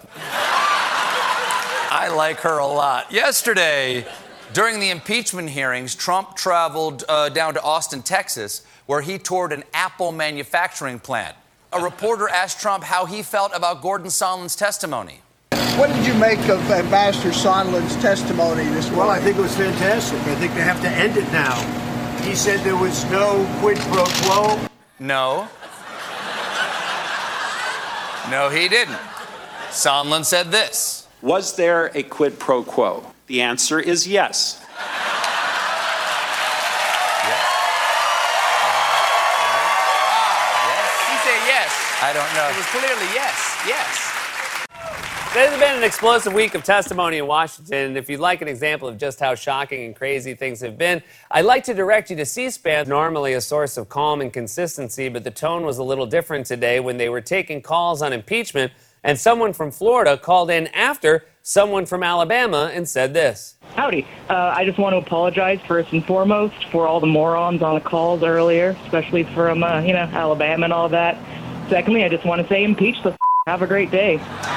I like her a lot. Yesterday, during the impeachment hearings, Trump traveled down to Austin, Texas, where he toured an Apple manufacturing plant. A reporter asked Trump how he felt about Gordon Sondland's testimony. What did you make of Ambassador Sondland's testimony this morning? Well, I think it was fantastic. I think they have to end it now. He said there was no quid pro quo. No. No, he didn't. Sondland said this. Was there a quid pro quo? The answer is yes. I don't know. It was clearly yes. This has been an explosive week of testimony in Washington. If you'd like an example of just how shocking and crazy things have been, I'd like to direct you to C-SPAN, normally a source of calm and consistency, but the tone was a little different today when they were taking calls on impeachment, and someone from Florida called in after someone from Alabama and said this. Howdy. I just want to apologize first and foremost for all the morons on the calls earlier, especially from, Alabama and all that. Secondly, I just want to say impeach the have a great day.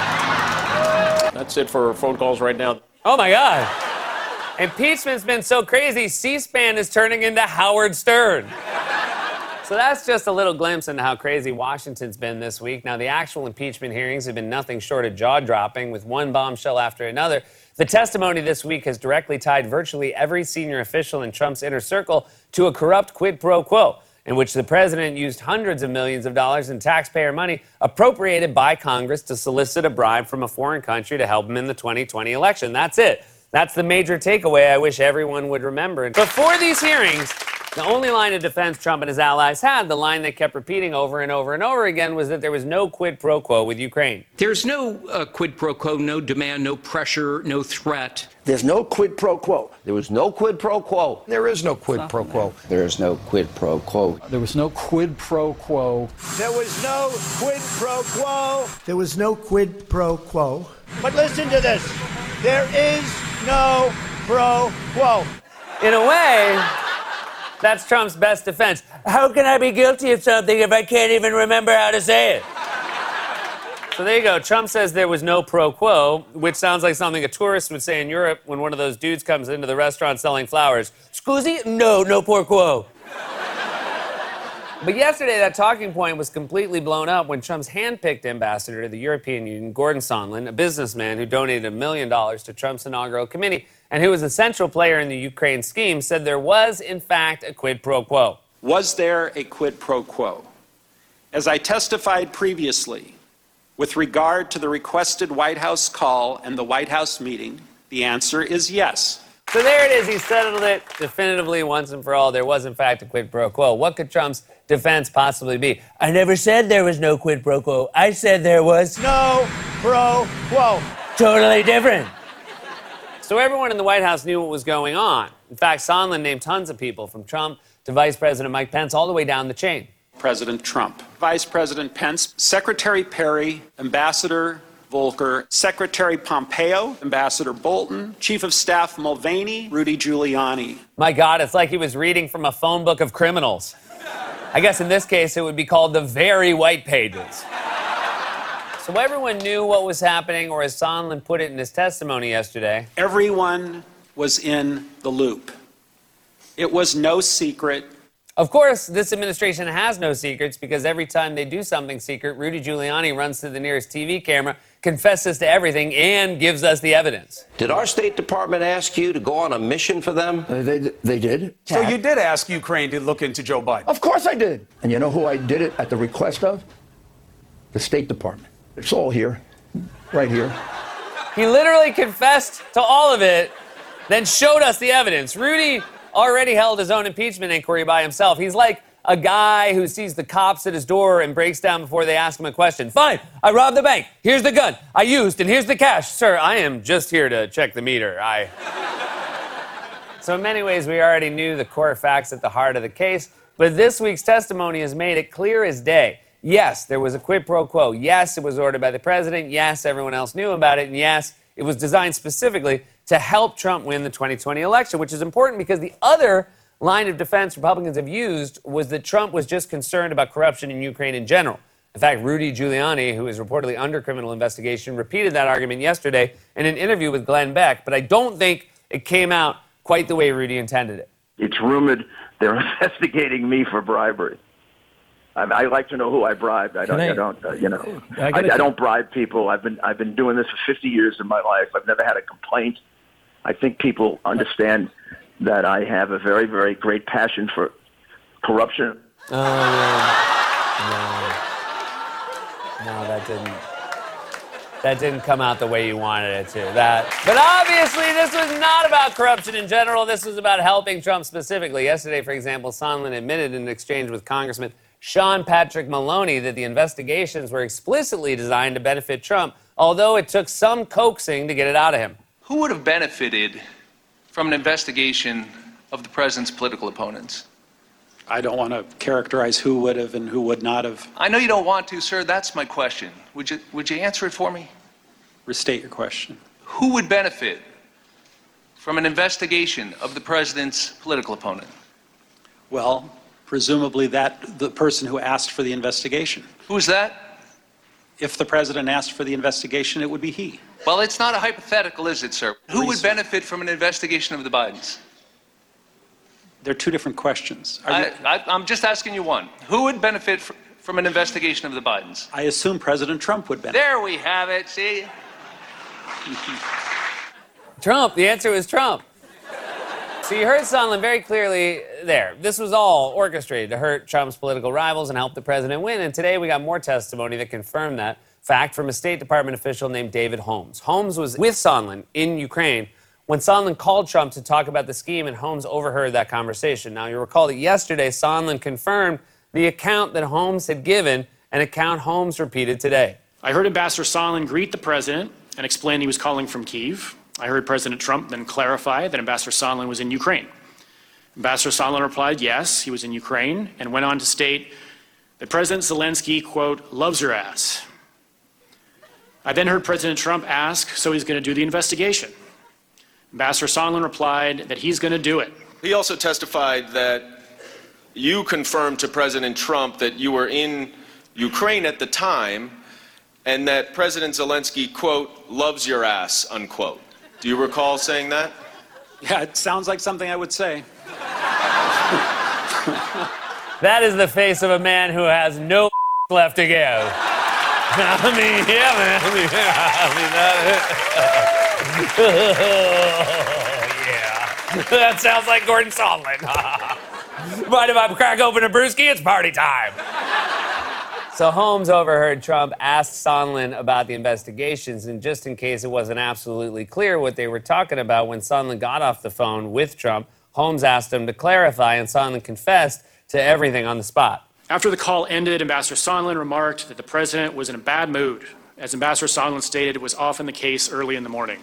That's it for phone calls right now. Oh, my God. Impeachment's been so crazy, C-SPAN is turning into Howard Stern. So that's just a little glimpse into how crazy Washington's been this week. Now, the actual impeachment hearings have been nothing short of jaw-dropping, with one bombshell after another. The testimony this week has directly tied virtually every senior official in Trump's inner circle to a corrupt quid pro quo, in which the president used hundreds of millions of dollars in taxpayer money appropriated by Congress to solicit a bribe from a foreign country to help him in the 2020 election. That's it. That's the major takeaway I wish everyone would remember. Before these hearings, the only line of defense Trump and his allies had, the line they kept repeating over and over and over again, was that there was no quid pro quo with Ukraine. There's no quid pro quo, no demand, no pressure, no threat. There's no quid pro quo. There was no quid pro quo. There is no quid pro quo. There is no quid pro quo. There was no quid pro quo. There was no quid pro quo. There was no quid pro quo. But listen to this. There is no pro quo. In a way, that's Trump's best defense. How can I be guilty of something if I can't even remember how to say it? So there you go. Trump says there was no pro quo, which sounds like something a tourist would say in Europe when one of those dudes comes into the restaurant selling flowers. Scusi? No pro quo. But yesterday, that talking point was completely blown up when Trump's hand-picked ambassador to the European Union, Gordon Sondland, a businessman who donated $1 million to Trump's inaugural committee and who was a central player in the Ukraine scheme, said there was, in fact, a quid pro quo. Was there a quid pro quo? As I testified previously, with regard to the requested White House call and the White House meeting, the answer is yes. So there it is. He settled it definitively once and for all. There was, in fact, a quid pro quo. What could Trump's defense possibly be? I never said there was no quid pro quo. I said there was no pro quo. Totally different. So everyone in the White House knew what was going on. In fact, Sondland named tons of people, from Trump to Vice President Mike Pence, all the way down the chain. President Trump, Vice President Pence, Secretary Perry, Ambassador Volker, Secretary Pompeo, Ambassador Bolton, Chief of Staff Mulvaney, Rudy Giuliani. My God, it's like he was reading from a phone book of criminals. I guess in this case, it would be called the very white pages. So everyone knew what was happening, or as Sondland put it in his testimony yesterday, everyone was in the loop. It was no secret. Of course, this administration has no secrets, because every time they do something secret, Rudy Giuliani runs to the nearest TV camera, confesses to everything, and gives us the evidence. Did our State Department ask you to go on a mission for them? They did. So you did ask Ukraine to look into Joe Biden? Of course I did. And you know who I did it at the request of? The State Department. It's all here, right here. He literally confessed to all of it, then showed us the evidence. Rudy already held his own impeachment inquiry by himself. He's like a guy who sees the cops at his door and breaks down before they ask him a question. Fine, I robbed the bank. Here's the gun I used, and here's the cash. Sir, I am just here to check the meter. So in many ways, we already knew the core facts at the heart of the case, but this week's testimony has made it clear as day. Yes, there was a quid pro quo. Yes, it was ordered by the president. Yes, everyone else knew about it. And yes, it was designed specifically to help Trump win the 2020 election, which is important because the other line of defense Republicans have used was that Trump was just concerned about corruption in Ukraine in general. In fact, Rudy Giuliani, who is reportedly under criminal investigation, repeated that argument yesterday in an interview with Glenn Beck, but I don't think it came out quite the way Rudy intended it. It's rumored they're investigating me for bribery. I like to know who I bribed. I don't bribe people. I've been doing this for 50 years of my life. I've never had a complaint. I think people understand that I have a very, very great passion for corruption. Oh, yeah. No, that didn't come out the way you wanted it to. But obviously, this was not about corruption in general. This was about helping Trump specifically. Yesterday, for example, Sondland admitted in an exchange with Congressman Sean Patrick Maloney that the investigations were explicitly designed to benefit Trump, although it took some coaxing to get it out of him. Who would have benefited from an investigation of the president's political opponents? I don't want to characterize who would have and who would not have. I know you don't want to, sir. That's my question. Would you answer it for me? Restate your question. Who would benefit from an investigation of the president's political opponent? Well, presumably the person who asked for the investigation. Who's that? If the president asked for the investigation, it would be he. Well, it's not a hypothetical, is it, sir? Who would benefit from an investigation of the Bidens? They're two different questions. I'm just asking you one. Who would benefit from an investigation of the Bidens? I assume President Trump would benefit. There we have it, see? Trump. The answer was Trump. So you heard Sondland very clearly there. This was all orchestrated to hurt Trump's political rivals and help the president win. And today we got more testimony that confirmed that fact from a State Department official named David Holmes. Holmes was with Sondland in Ukraine when Sondland called Trump to talk about the scheme, and Holmes overheard that conversation. Now, you recall that yesterday Sondland confirmed the account that Holmes had given, an account Holmes repeated today. I heard Ambassador Sondland greet the president and explain he was calling from Kyiv. I heard President Trump then clarify that Ambassador Sondland was in Ukraine. Ambassador Sondland replied, yes, he was in Ukraine, and went on to state that President Zelensky, quote, loves your ass. I then heard President Trump ask, so he's going to do the investigation. Ambassador Sondland replied that he's going to do it. He also testified that you confirmed to President Trump that you were in Ukraine at the time and that President Zelensky, quote, loves your ass, unquote. Do you recall saying that? Yeah, it sounds like something I would say. That is the face of a man who has no left to give. I mean, yeah, man. Yeah. That sounds like Gordon Sondland. Mind if I crack open a brewski? It's party time. So Holmes overheard Trump ask Sondland about the investigations, and just in case it wasn't absolutely clear what they were talking about, when Sondland got off the phone with Trump, Holmes asked him to clarify, and Sondland confessed to everything on the spot. After the call ended, Ambassador Sondland remarked that the president was in a bad mood. As Ambassador Sondland stated, it was often the case early in the morning.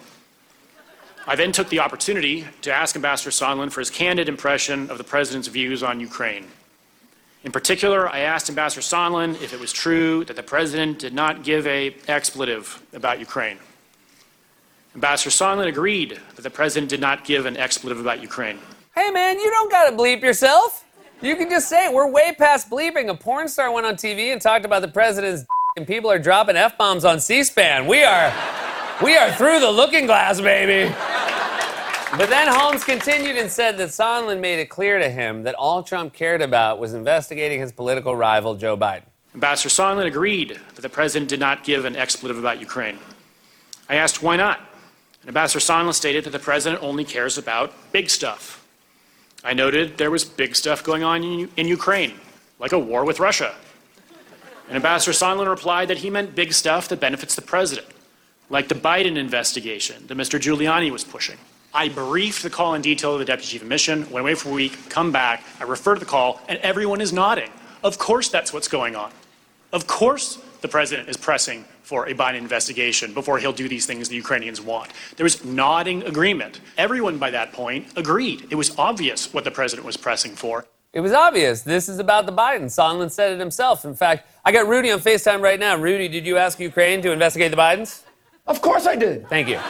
I then took the opportunity to ask Ambassador Sondland for his candid impression of the president's views on Ukraine. In particular, I asked Ambassador Sondland if it was true that the president did not give an expletive about Ukraine. Ambassador Sondland agreed that the president did not give an expletive about Ukraine. Hey, man, you don't gotta bleep yourself. You can just say it. We're way past bleeping. A porn star went on TV and talked about the president's and people are dropping F-bombs on C-SPAN. We are through the looking glass, baby. But then Holmes continued and said that Sondland made it clear to him that all Trump cared about was investigating his political rival, Joe Biden. Ambassador Sondland agreed that the president did not give an expletive about Ukraine. I asked why not, and Ambassador Sondland stated that the president only cares about big stuff. I noted there was big stuff going on in Ukraine, like a war with Russia. And Ambassador Sondland replied that he meant big stuff that benefits the president, like the Biden investigation that Mr. Giuliani was pushing. I briefed the call in detail to the deputy chief of mission, went away for a week, come back, I refer to the call, and everyone is nodding. Of course that's what's going on. Of course the president is pressing for a Biden investigation before he'll do these things the Ukrainians want. There was nodding agreement. Everyone by that point agreed. It was obvious what the president was pressing for. It was obvious. This is about the Biden. Sondland said it himself. In fact, I got Rudy on FaceTime right now. Rudy, did you ask Ukraine to investigate the Bidens? Of course I did. Thank you.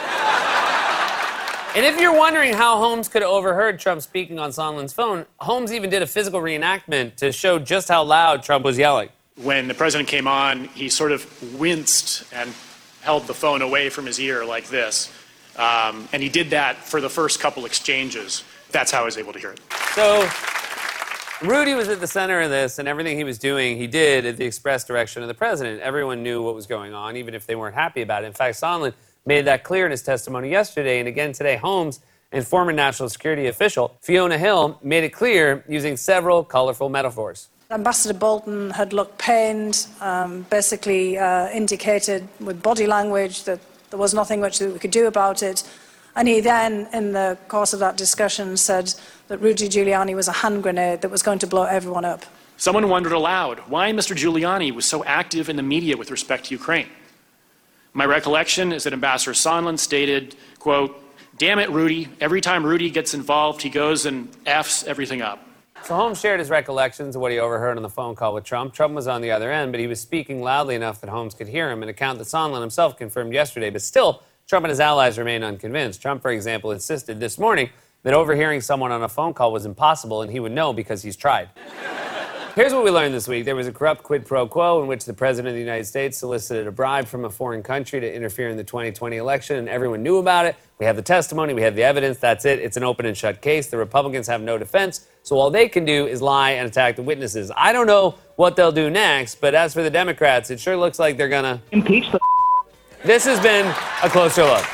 And if you're wondering how Holmes could have overheard Trump speaking on Sondland's phone, Holmes even did a physical reenactment to show just how loud Trump was yelling. When the president came on, he sort of winced and held the phone away from his ear like this. And he did that for the first couple exchanges. That's how I was able to hear it. So Rudy was at the center of this, and everything he was doing, he did at the express direction of the president. Everyone knew what was going on, even if they weren't happy about it. In fact, Sondland made that clear in his testimony yesterday, and again today. Holmes and former national security official Fiona Hill made it clear using several colorful metaphors. Ambassador Bolton had looked pained, basically indicated with body language that there was nothing much that we could do about it. And he then, in the course of that discussion, said that Rudy Giuliani was a hand grenade that was going to blow everyone up. Someone wondered aloud why Mr. Giuliani was so active in the media with respect to Ukraine. My recollection is that Ambassador Sondland stated, quote, "Damn it, Rudy. Every time Rudy gets involved, he goes and F's everything up." So Holmes shared his recollections of what he overheard on the phone call with Trump. Trump was on the other end, but he was speaking loudly enough that Holmes could hear him, an account that Sondland himself confirmed yesterday. But still, Trump and his allies remain unconvinced. Trump, for example, insisted this morning that overhearing someone on a phone call was impossible, and he would know because he's tried. Here's what we learned this week. There was a corrupt quid pro quo in which the President of the United States solicited a bribe from a foreign country to interfere in the 2020 election, and everyone knew about it. We have the testimony. We have the evidence. That's it. It's an open and shut case. The Republicans have no defense, so all they can do is lie and attack the witnesses. I don't know what they'll do next, but as for the Democrats, it sure looks like they're going to impeach the. This has been a closer look.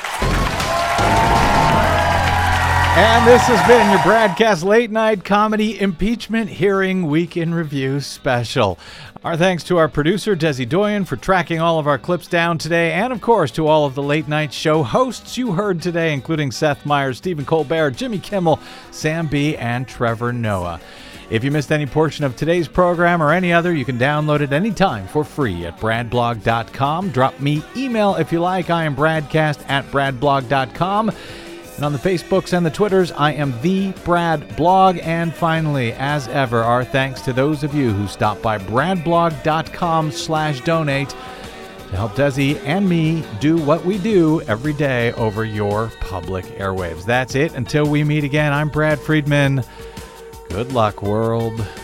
And this has been your BradCast Late Night Comedy Impeachment Hearing Week in Review Special. Our thanks to our producer, Desi Doyen, for tracking all of our clips down today, and of course to all of the late night show hosts you heard today, including Seth Meyers, Stephen Colbert, Jimmy Kimmel, Sam B., and Trevor Noah. If you missed any portion of today's program or any other, you can download it anytime for free at bradblog.com. Drop me email if you like. I am bradcast@bradblog.com. And on the Facebooks and the Twitters, I am the Brad Blog. And finally, as ever, our thanks to those of you who stopped by bradblog.com/donate to help Desi and me do what we do every day over your public airwaves. That's it. Until we meet again, I'm Brad Friedman. Good luck, world.